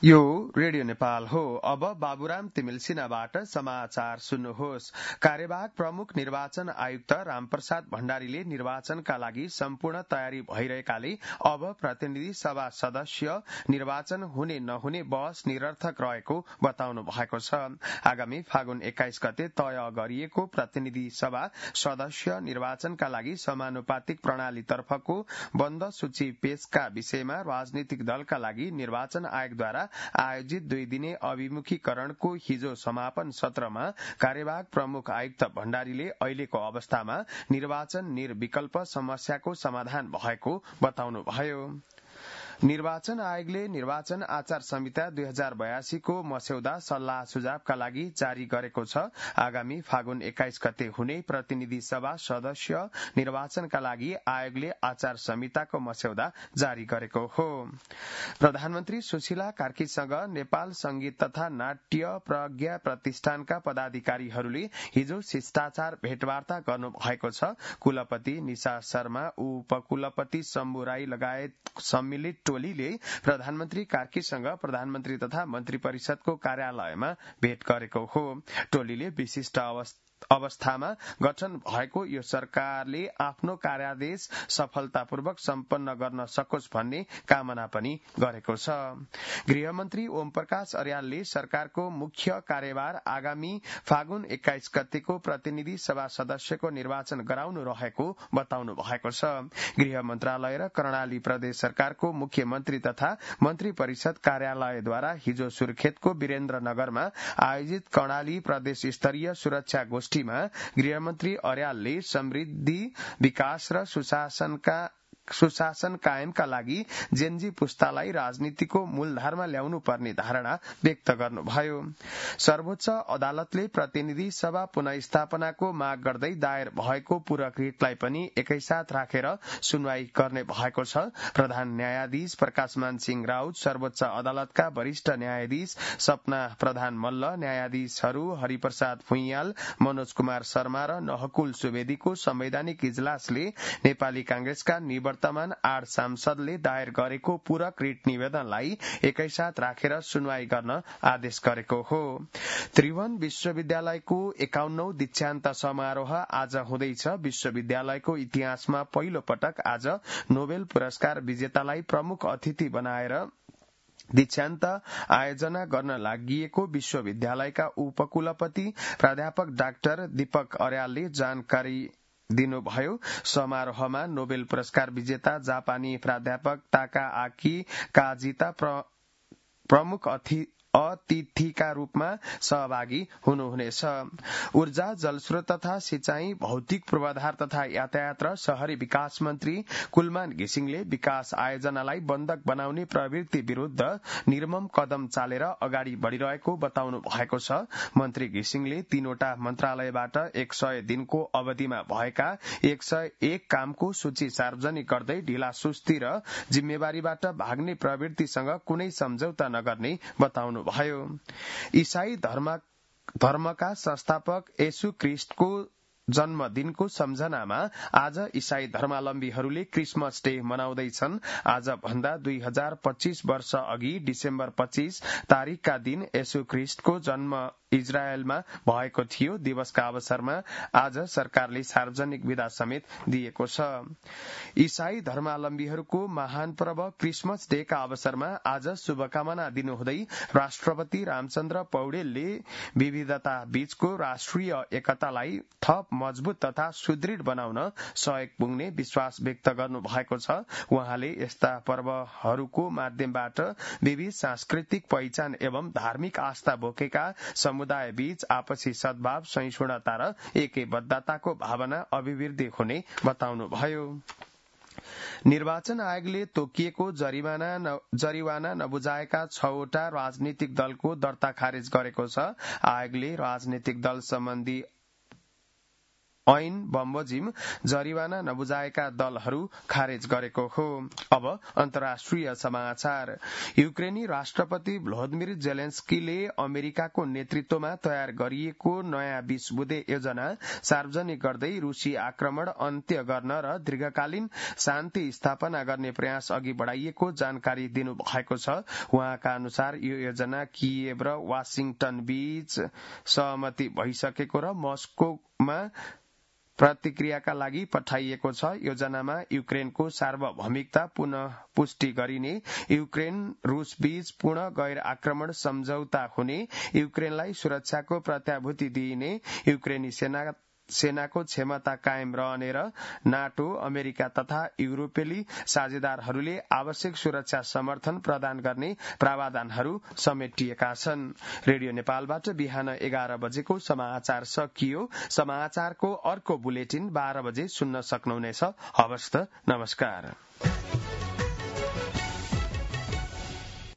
यो रेडियो नेपाल हो। अब बाबुराम तिमिल सिन्हाबाट समाचार सुन्नुहोस्। कार्यवाहक प्रमुख निर्वाचन आयुक्त रामप्रसाद भण्डारीले निर्वाचनका लागि सम्पूर्ण तयारी भइरहेकाले अब प्रतिनिधि सभा सदस्य निर्वाचन हुने नहुने बहस निरर्थक रहेको बताउनु भएको छ। आगामी फागुन 21 गते तय गरिएको प्रतिनिधि सभा सदस्य निर्वाचनका लागि समानुपातिक प्रणालीतर्फको बन्द सूची पेशका विषयमा राजनीतिक दलका लागि निर्वाचन आयोगद्वारा आयोजित 2 दिने अभिमुखीकरणको हिजो समापन सत्रमा कार्यवाहक प्रमुख आयुक्त भण्डारीले अहिलेको अवस्थामा निर्वाचन निर्विकल्प समस्याको समाधान भएको बताउनुभयो। निर्वाचन आयोगले निर्वाचन आचार संहिता 2082 को मस्यौदा सल्लाह सुझावका लागि जारी गरेको छ। आगामी फागुन 21 गते हुने प्रतिनिधि सभा सदस्य निर्वाचनका लागि आयोगले आचार संहिताको मस्यौदा जारी गरेको हो। प्रधानमन्त्री सुशीला कार्कीसँग नेपाल संगीत तथा नाट्य प्रज्ञा प्रतिष्ठानका पदाधिकारीहरूले हिजो शिष्टाचार भेटवार्ता गर्नु भएको छ। कुलपति निशा शर्मा, उपकुलपति शम्भु राई लगायत सम्मिलित टोलीले प्रधानमन्त्री कार्कीसँग प्रधानमन्त्री तथा मन्त्री परिषदको कार्यालयमा भेट गरेको हो। टोलीले विशिष्ट अवस्थामा गठन भएको यो सरकारले आफ्नो कार्यादेश सफलतापूर्वक सम्पन्न गर्न सकोस् भन्ने कामना पनि गरेको छ। गृहमन्त्री ओम प्रकाश अर्यालले सरकारको मुख्य कार्यभार आगामी फागुन 21 गतेको प्रतिनिधि सभा सदस्यको निर्वाचन गराउनु रहेको बताउनु भएको छ। गृह मन्त्रालय र कर्णाली प्रदेश सरकारको मुख्यमन्त्री तथा मन्त्री परिषद कार्यालयद्वारा हिजो सुर्खेतको वीरेन्द्रनगरमा आयोजित कर्णाली प्रदेश स्तरीय सुरक्षा गोष्ठीमा गृहमन्त्री अर्यालले समृद्धि, विकास र सुशासन कायमका लागि जेनजी पुस्तालाई राजनीतिको मूलधारमा ल्याउनु पर्ने धारणा व्यक्त गर्नुभयो। सर्वोच्च अदालतले प्रतिनिधि सभा पुनःस्थापनाको माग गर्दै दायर भएको पूरक रिटलाई पनि एकैसाथ राखेर सुनवाई गर्ने भएको छ। प्रधान न्यायाधीश प्रकाशमान सिंह राउत, सर्वोच्च अदालतका वरिष्ठ न्यायाधीश सपना प्रधान मल्ल, न्यायाधीशहरू हरिप्रसाद भुइयाल, मनोज कुमार शर्मा र नहकुल सुवेदीको संवैधानिक इजलासले नेपाली कांग्रेसका वर्तमान 8 सांसदले दायर गरेको पूरक रिट निवेदनलाई एकैसाथ राखेर सुनवाई गर्न आदेश गरेको हो। त्रिभुवन विश्वविद्यालयको 51औं दीक्षान्त समारोह आज हुँदैछ। विश्वविद्यालयको इतिहासमा पहिलो पटक आज नोबेल पुरस्कार विजेतालाई प्रमुख अतिथि बनाएर दीक्षान्त आयोजना गर्न लागिएको विश्वविद्यालयका उपकुलपति प्राध्यापक डाक्टर दीपक अर्यालले जानकारी दिनुभयो। समारोहमा नोबेल पुरस्कार विजेता जापानी प्राध्यापक ताकाआकी काजिता प्रमुख अतिथिका रूपमा सहभागी हुनुहुनेछ। ऊर्जा, जलस्रोत तथा सिंचाई, भौतिक पूर्वाधार तथा यातायात र शहरी विकास मन्त्री कुलमान घिसिङले विकास आयोजनालाई बन्धक बनाउने प्रवृत्ति विरूद्ध निर्मम कदम चालेर अगाडि बढ़िरहेको बताउनु भएको छ। मन्त्री घिसिङले 3वटा मन्त्रालयबाट 100 दिनको अवधिमा भएका 101 कामको सूची सार्वजनिक गर्दै ढिलासुस्ती र जिम्मेवारीबाट भाग्ने प्रवृत्तिसँग कुनै सम्झौता नगर्ने बताउनु भयो। ईसाई धर्मका संस्थापक येशू ख्रीष्टको जन्मदिनको सम्झनामा आज ईसाई धर्मावलम्बीहरूले क्रिसमस डे मनाउँदैछन्। आज भन्दा 2025 वर्ष अघि डिसेम्बर 25 तारिकका दिन येशू ख्रीष्टको जन्म इजरायलमा भएको थियो। दिवसका अवसरमा आज सरकारले सार्वजनिक विदा समेत दिएको छ। ईसाई धर्मावलम्बीहरूको महान पर्व क्रिसमस डेका अवसरमा आज शुभकामना दिनुहुँदै राष्ट्रपति रामचन्द्र पौडेलले विविधता बीचको राष्ट्रिय एकतालाई थप मजबुत तथा सुदृढ बनाउन सहयोग पुग्ने विश्वास व्यक्त गर्नु भएको छ। उहाँले यस्ता पर्वहरूको माध्यमबाट विविध सांस्कृतिक पहिचान एवं धार्मिक आस्था बोकेका समुदाय बीच आपसी सद्भाव, सहिष्णुता र एकबद्धताको भावना अभिवृद्धि हुने बताउनुभयो। निर्वाचन आयोगले तोकिएको जरिवाना नबुझाएका 6वटा राजनीतिक दलको दर्ता खारेज गरेको छ। आयोगले राजनीतिक दल सम्बन्धी ऐन बमोजिम जरिवाना नबुझाएका दलहरू खारेज गरेको हो। अब अन्तर्राष्ट्रिय समाचार। युक्रेनी राष्ट्रपति भ्लोदिमिर जेलेन्स्कीले अमेरिकाको नेतृत्वमा तयार गरिएको नयाँ 20 बुँदे योजना सार्वजनिक गर्दै रूसी आक्रमण अन्त्य गर्न र दीर्घकालीन शान्ति स्थापना गर्ने प्रयास अघि बढ़ाइएको जानकारी दिनुभएको छ। उहाँका अनुसार यो योजना कियेभ र वाशिंगटन बीच सहमति भइसकेको र मस्कोमा प्रतिक्रियाका लागि पठाइएको छ। योजनामा युक्रेनको सार्वभौमिकता पुनः पुष्टि गरिने, युक्रेन रूस बीच पूर्ण गैर आक्रमण सम्झौता हुने, युक्रेनलाई सुरक्षाको प्रत्याभूति दिइने, युक्रेनी सेनाको क्षमता कायम रहने र नाटो, अमेरिका तथा युरोपेली साझेदारहरूले आवश्यक सुरक्षा समर्थन प्रदान गर्ने प्रावधानहरू समेटिएका छन्। रेडियो नेपालबाट बिहान 11 बजेको समाचार सकियो। समाचारको अर्को बुलेटिन 12 बजे सुन्न सक्नुहुनेछ। हवस् त, नमस्कार।